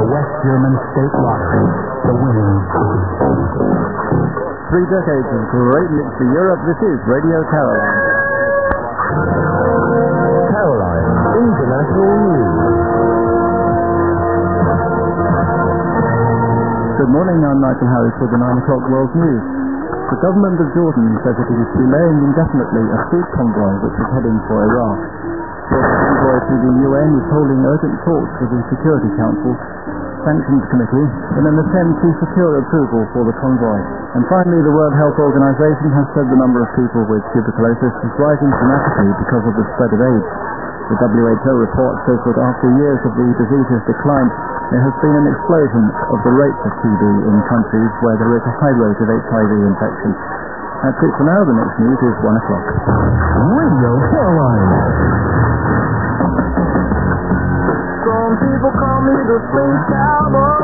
West German state lottery, the winnings. 3 decades of great news for Europe. This is Radio Caroline. Caroline International News. Good morning, I'm Nigel Harris with the 9 o'clock World News. The government of Jordan says it is delaying indefinitely a food convoy which is heading for Iraq. The convoy to the UN is holding urgent talks with the Security Council, Sanctions Committee, in an attempt to secure approval for the convoy. And finally, the World Health Organization has said the number of people with tuberculosis is rising dramatically because of the spread of AIDS. The WHO report says that after years of the disease's decline, there has been an explosion of the rates of TB in countries where there is a high rate of HIV infection. That's it for now. The next news is 1 o'clock. Radio Caroline. Some people call me the Space Cowboy.